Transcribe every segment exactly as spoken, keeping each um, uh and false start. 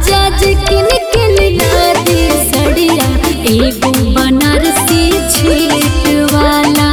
राजा जी किन के लिया दे सड़िया एगो बनारसी छीट वाला।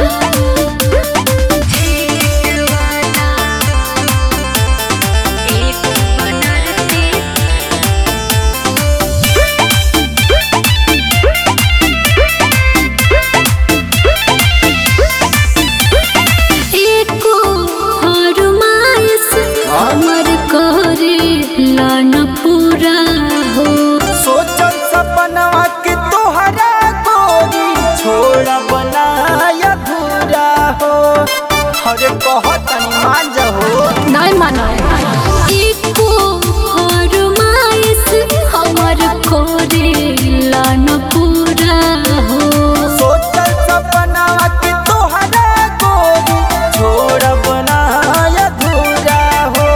हमर करे लान पूरा हो सोचल सपनवा के तोहरा गोरी छोड़ा बनाया धूरा हो। अरे कहत मान जाओ नहीं माना एको फरमाइश हमर करे लान पूरा हो। सोचल सपनवा के तोहरा गोरी छोड़ा बनाया धूरा हो।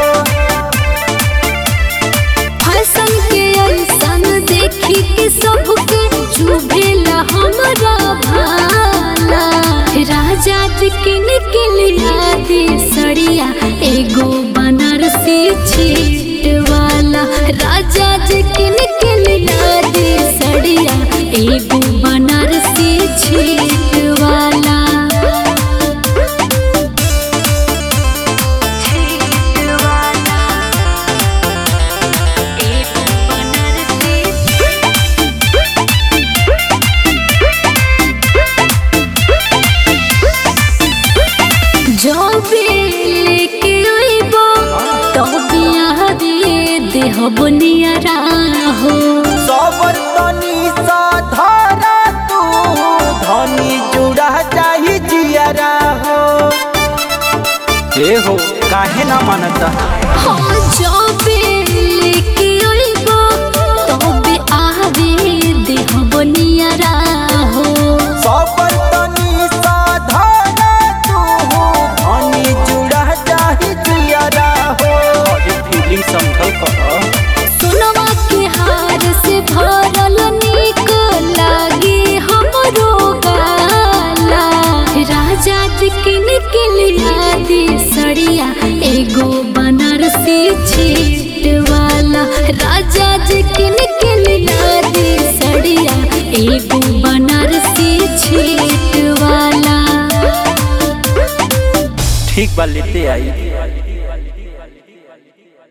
फैशन के ऐसन देखी के सबके चुभेला हमरा भाला। राजा जी किन के लिया दे सड़िया एगो बनारसी छीट वाला। राजा जी किन के लिया दे सड़िया एगो बनारसी छीट वाला। जबे लेके आइबो तबे आदे देहब नियरा हो। सबर तनी साधारा तू धनी जुड़ा जाही जियरा हो। ए हो काहे ना मानता हाँ जबे लेके आइबो तबे आदे देहब नियरा हो। सबर तनी साधारा तू धनी जुड़ा जाही जियरा हो। अरे फीलिंग समझल कर सुनवा के हार से भरल नीक लागे हमरो गाला। राजा जी किन के लिया दे सड़िया एगो बनारसी छीट वाला। राजा जी किन के लिया दे सड़िया एगो बनारसी छीट वाला। ठीक बा लेते आई।